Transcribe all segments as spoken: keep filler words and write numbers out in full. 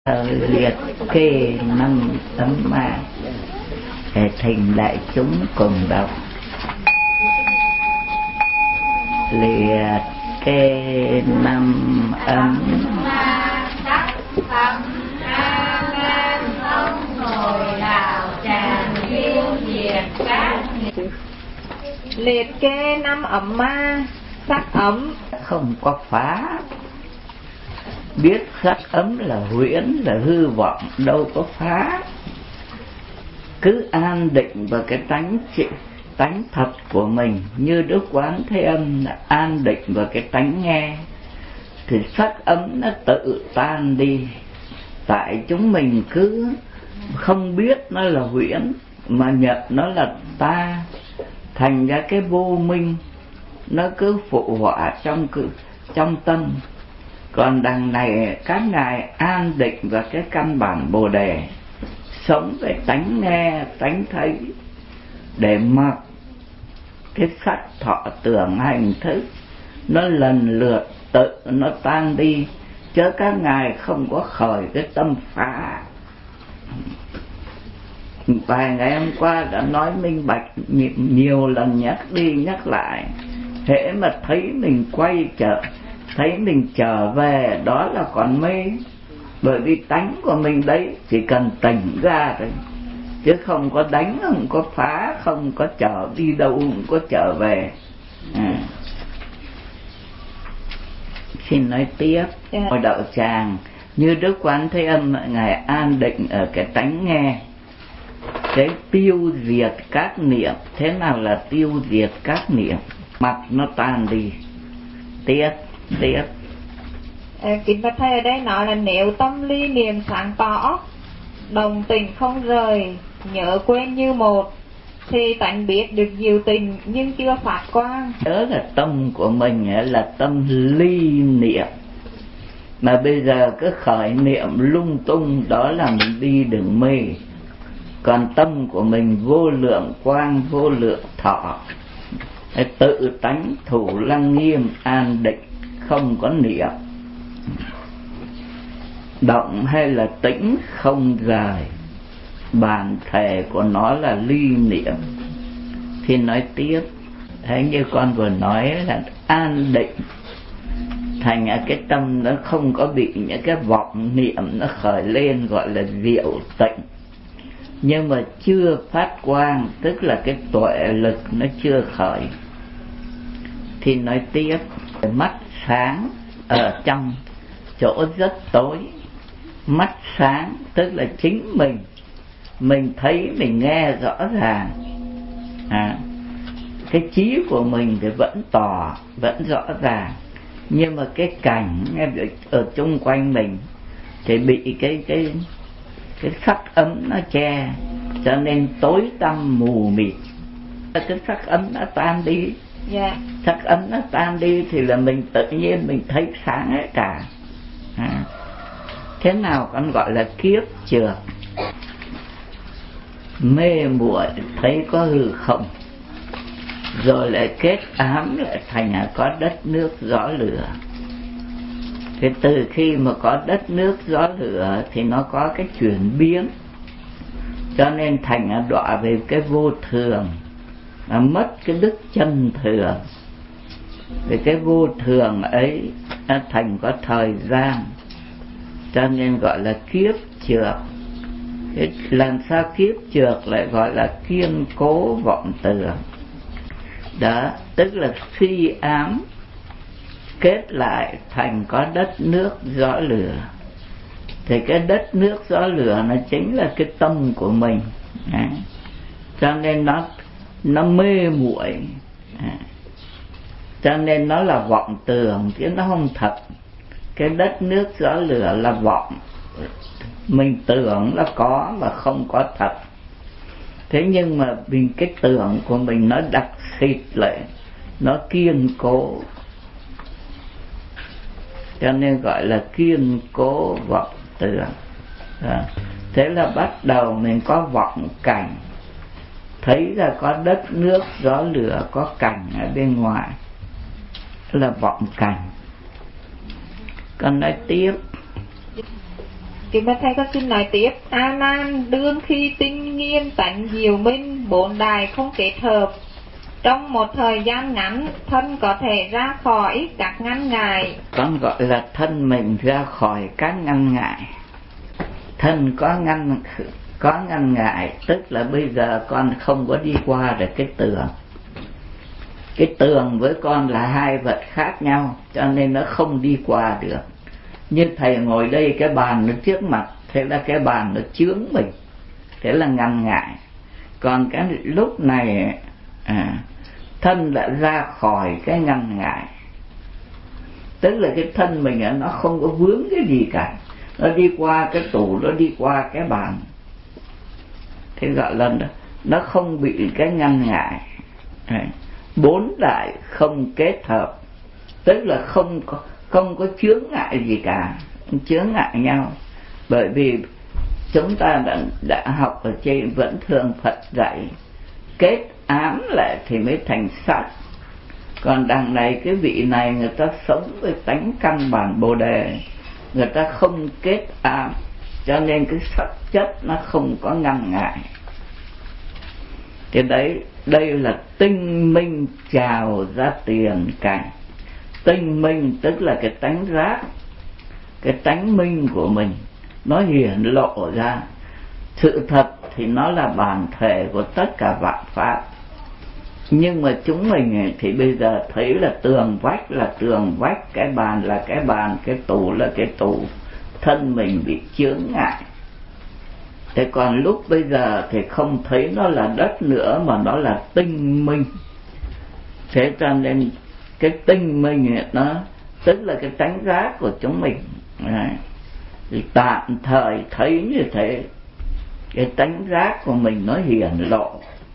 Liệt kê năm ấm ma, thỉnh đại chúng cùng đọc. Liệt kê năm ấm ma, sắc thấm a nan không ngồi đạo tràng tiêu diệt các nghiệp. Liệt kê năm ấm ma, sắc ấm không có phá. Biết sắc ấm là huyễn, là hư vọng, đâu có phá. Cứ an định vào cái tánh trị, tánh thật của mình. Như Đức Quán Thế Âm là an định vào cái tánh nghe, thì sắc ấm nó tự tan đi. Tại chúng mình cứ không biết nó là huyễn, mà nhận nó là ta. Thành ra cái vô minh nó cứ phụ họa trong, trong tâm. Còn đằng này các ngài an định vào cái căn bản Bồ Đề, sống với tánh nghe, tánh thấy, để mặc cái sắc thọ tưởng hành thức nó lần lượt tự nó tan đi, chứ các ngài không có khởi cái tâm phá. Vài ngày hôm qua đã nói minh bạch nhiều lần, nhắc đi nhắc lại. Hễ mà thấy mình quay trở, thấy mình trở về, đó là còn mê. Bởi vì tánh của mình đấy chỉ cần tỉnh ra thôi, chứ không có đánh, không có phá, không có trở đi đâu, không có trở về. à. Xin nói tiếp. Ngồi đạo tràng như Đức Quán Thế Âm, ngài an định ở cái tánh nghe, cái tiêu diệt các niệm. Thế nào là tiêu diệt các niệm? Mặt nó tan đi. Tiếp tiếp à, kính bạch thầy, ở đây nói là nếu tâm ly niệm sáng tỏ, đồng tình không rời, nhớ quên như một, thì tánh biết được diệu tình nhưng chưa phát quang. Nhớ là tâm của mình là tâm ly niệm, mà bây giờ cứ khởi niệm lung tung, đó là mình đi đường mê. Còn tâm của mình vô lượng quang, vô lượng thọ, tự tánh thủ lăng nghiêm, an định, không có niệm. Động hay là tĩnh không rời, bản thể của nó là ly niệm. Thì nói tiếp. Thế như con vừa nói là an định, thành cái tâm nó không có bị những cái vọng niệm nó khởi lên, gọi là diệu tịnh. Nhưng mà chưa phát quang, tức là cái tuệ lực nó chưa khởi. Thì nói tiếp. Mắt sáng ở trong chỗ rất tối. Mắt sáng tức là chính mình, mình thấy, mình nghe rõ ràng. à, Cái trí của mình thì vẫn tỏ, vẫn rõ ràng. Nhưng mà cái cảnh ở chung quanh mình thì bị cái cái cái sắc ấm nó che, cho nên tối tăm mù mịt. Cái sắc ấm nó tan đi. Yeah. Sắc ấm nó tan đi thì là mình tự nhiên mình thấy sáng hết cả. à. Thế nào con gọi là kiếp trượt? Mê muội thấy có hư không, rồi lại kết ám lại thành có đất nước gió lửa. Thì từ khi mà có đất nước gió lửa thì nó có cái chuyển biến, cho nên thành đọa về cái vô thường, mà mất cái đức chân thường. Thì cái vô thường ấy thành có thời gian, cho nên gọi là kiếp trượt. Làm sao kiếp trượt lại gọi là kiên cố vọng tưởng? Đó, tức là suy ám kết lại thành có đất nước gió lửa. Thì cái đất nước gió lửa nó chính là cái tâm của mình. à. Cho nên nó nó mê muội. à. Cho nên nó là vọng tưởng chứ nó không thật. Cái đất nước gió lửa là vọng, mình tưởng là có mà không có thật. Thế nhưng mà vì cái tưởng của mình nó đặc xịt lại, nó kiên cố, cho nên gọi là kiên cố vọng tưởng. à. Thế là bắt đầu mình có vọng cảnh, thấy ra có đất nước gió lửa, có cảnh ở bên ngoài, là vọng cảnh. Còn nói tiếp. Kính bạch thầy, con xin nói tiếp. A Nan đương khi tinh nghiên tánh diệu minh, bốn đài không kết hợp, trong một thời gian ngắn thân có thể ra khỏi các ngăn ngại. Con gọi là thân mình ra khỏi các ngăn ngại. Thân có ngăn có ngăn ngại, tức là bây giờ con không có đi qua được cái tường. Cái tường với con là hai vật khác nhau, cho nên nó không đi qua được. Như thầy ngồi đây, cái bàn nó trước mặt, thế là cái bàn nó chướng mình, thế là ngăn ngại. Còn cái lúc này à, thân đã ra khỏi cái ngăn ngại, tức là cái thân mình nó không có vướng cái gì cả, nó đi qua cái tủ, nó đi qua cái bàn, thế gọi là nó không bị cái ngăn ngại. Bốn đại không kết hợp, tức là không có không có chướng ngại gì cả, chướng ngại nhau. Bởi vì chúng ta đã, đã học ở trên Vẫn Thường Phật dạy kết ám lại thì mới thành sắc. Còn đằng này cái vị này người ta sống với tánh căn bản Bồ Đề, người ta không kết ám, cho nên cái sắc chất nó không có ngăn ngại. Thì đấy, đây là tinh minh trào ra tiền cảnh. Tinh minh tức là cái tánh giác, cái tánh minh của mình nó hiển lộ ra. Sự thật thì nó là bản thể của tất cả vạn pháp, nhưng mà chúng mình thì bây giờ thấy là tường vách là tường vách, cái bàn là cái bàn, cái tủ là cái tủ, thân mình bị chướng ngại. Thế còn lúc bây giờ thì không thấy nó là đất nữa, mà nó là tinh minh. Thế cho nên cái tinh minh nó tức là cái tánh giác của chúng mình. Đấy. Thì tạm thời thấy như thế, cái tánh giác của mình nó hiển lộ.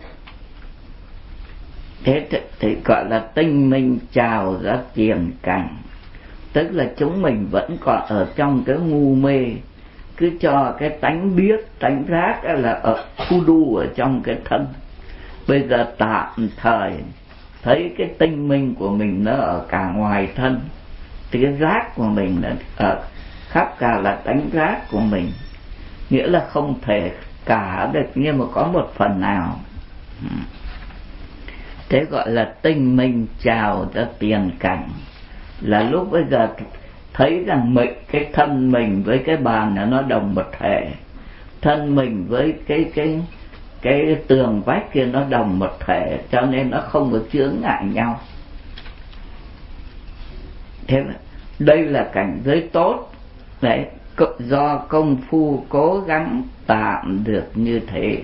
Thế thì, thì gọi là tinh minh trào ra tiền cảnh. Tức là chúng mình vẫn còn ở trong cái ngu mê, cứ cho cái tánh biết, tánh giác là ở khu đu ở trong cái thân. Bây giờ tạm thời thấy cái tinh minh của mình nó ở cả ngoài thân, thì cái giác của mình là ở khắp cả là tánh giác của mình. Nghĩa là không thể cả được, nhưng mà có một phần nào. Thế gọi là tinh minh trào ra tiền cảnh. Là lúc bây giờ thấy rằng mình, cái thân mình với cái bàn là nó đồng một thể, thân mình với cái cái cái tường vách kia nó đồng một thể, cho nên nó không có chướng ngại nhau. Thế là đây là cảnh giới tốt đấy, do công phu cố gắng tạm được như thế.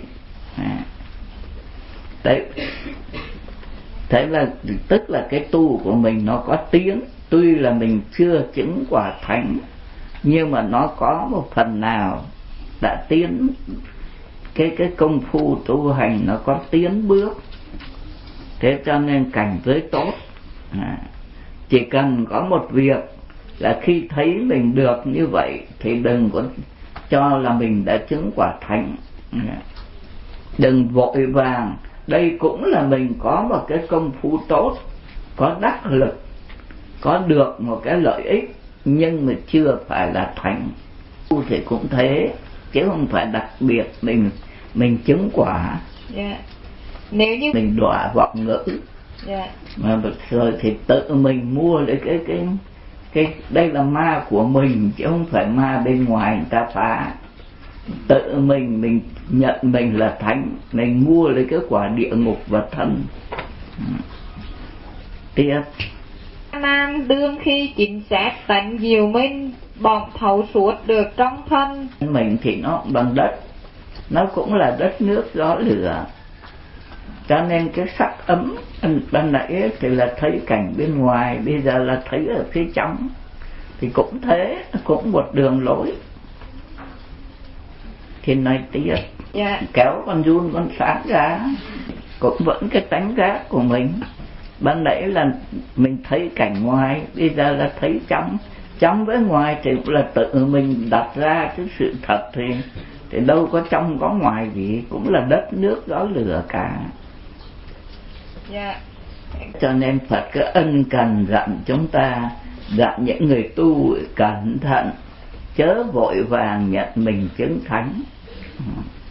Đấy, thế là tức là cái tu của mình nó có tiếng. Tuy là mình chưa chứng quả thánh, nhưng mà nó có một phần nào đã tiến, cái cái công phu tu hành nó có tiến bước. Thế cho nên cảnh giới tốt. À, chỉ cần có một việc là khi thấy mình được như vậy thì đừng có cho là mình đã chứng quả thánh. À, đừng vội vàng. Đây cũng là mình có một cái công phu tốt, có đắc lực, có được một cái lợi ích, nhưng mà chưa phải là thành. Tu thì cũng thế, chứ không phải đặc biệt mình mình chứng quả. Yeah. Nếu như mình đọa vọng ngữ, yeah. Mà rồi thì tự mình mua lấy cái cái cái đây là ma của mình, chứ không phải ma bên ngoài người ta phá. Tự mình mình nhận mình là thánh, mình mua lấy cái quả địa ngục và thân. Tiếp. Nan đương khi chính xác tánh diệu minh, bỗng thấu suốt được trong thân. Mình thì nó bằng đất, nó cũng là đất nước gió lửa, cho nên cái sắc ấm ban nãy thì là thấy cảnh bên ngoài, bây giờ là thấy ở phía trong, thì cũng thế, cũng một đường lối. Thì nói tiếp, yeah. Kéo con run con sáng ra, cũng vẫn cái tánh giác của mình. Ban nãy là mình thấy cảnh ngoài, bây giờ là thấy trong. Trong với ngoài thì cũng là tự mình đặt ra cái sự thật, thì, thì đâu có trong có ngoài gì, cũng là đất nước gió lửa cả. Yeah. Cho nên Phật cứ ân cần dặn chúng ta, dặn những người tu cẩn thận, chớ vội vàng nhận mình chứng thánh.